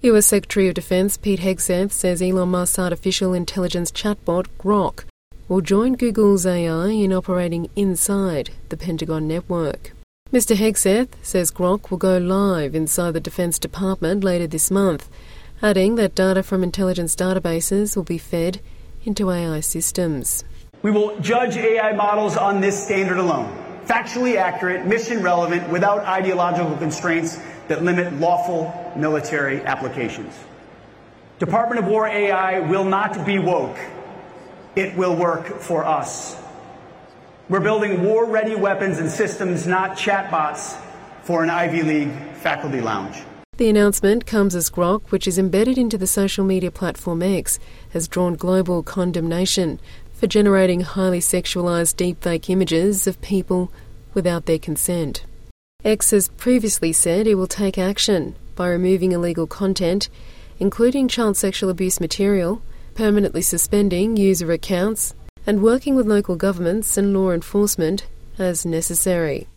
US Secretary of Defense Pete Hegseth says Elon Musk's artificial intelligence chatbot Grok will join Google's AI in operating inside the Pentagon network. Mr. Hegseth says Grok will go live inside the Defense Department later this month, adding that data from intelligence databases will be fed into AI systems. We will judge AI models on this standard alone. Factually accurate, mission relevant, without ideological constraints that limit lawful military applications. Department of War AI will not be woke. It will work for us. We're building war-ready weapons and systems, not chatbots, for an Ivy League faculty lounge. The announcement comes as Grok, which is embedded into the social media platform X, has drawn global condemnation for generating highly sexualised deepfake images of people without their consent. X has previously said it will take action by removing illegal content, including child sexual abuse material, permanently suspending user accounts, and working with local governments and law enforcement as necessary.